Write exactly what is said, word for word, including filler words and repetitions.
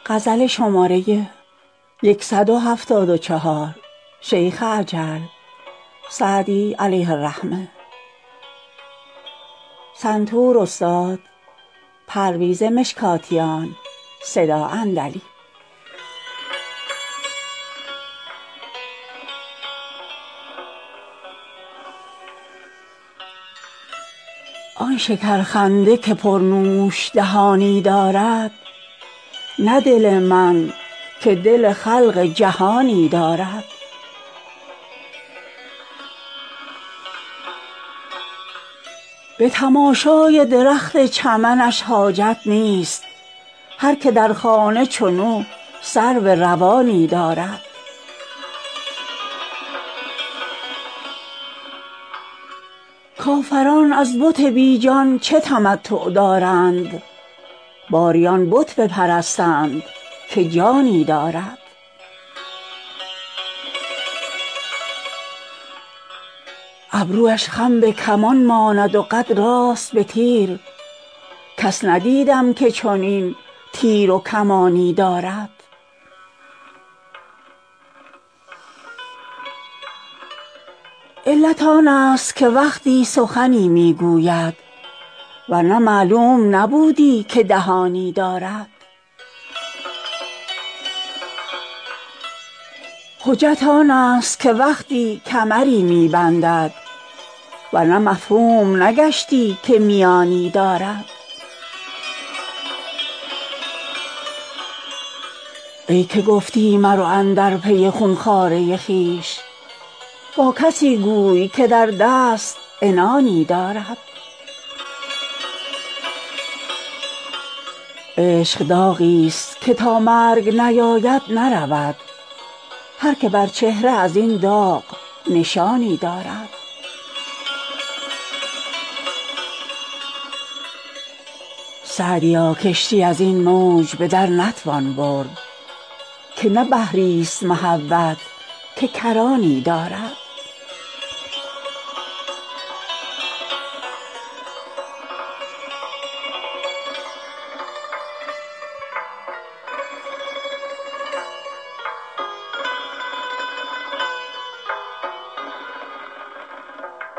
غزل شماره صد و هفتاد و چهار شیخ عجل سعدی علیه الرحمه. سنتور استاد پرویز مشکاتیان. صدا اندلی. آن شکرخنده که پرنوش دهانی دارد، نه دل من که دل خلق جهانی دارد. به تماشای درخت چمنش حاجت نیست، هر که در خانه چنو سرو روانی دارد. کافران از بت بی جان چه تمتع دارند، باری آن بت بپرستند که جانی دارد. ابرویش خم به کمان ماند و قد راست به تیر، کس ندیدم که چنین تیر و کمانی دارد. علت آن است که وقتی سخنی می گوید، ورنه معلوم نبودی که دهانی دارد. حجت آن است که وقتی کمری می بندد، ورنه مفهوم نگشتی که میانی دارد. ای که گفتی مرو اندر پی خونخواره خویش، با کسی گوی که در دست عنانی دارد. عشق داغی است که تا مرگ نیاید نرود، هر که بر چهره از این داغ نشانی دارد. سعدیا کشتی از این موج به در نتوان برد، که نه بحری است محبت که کرانی دارد.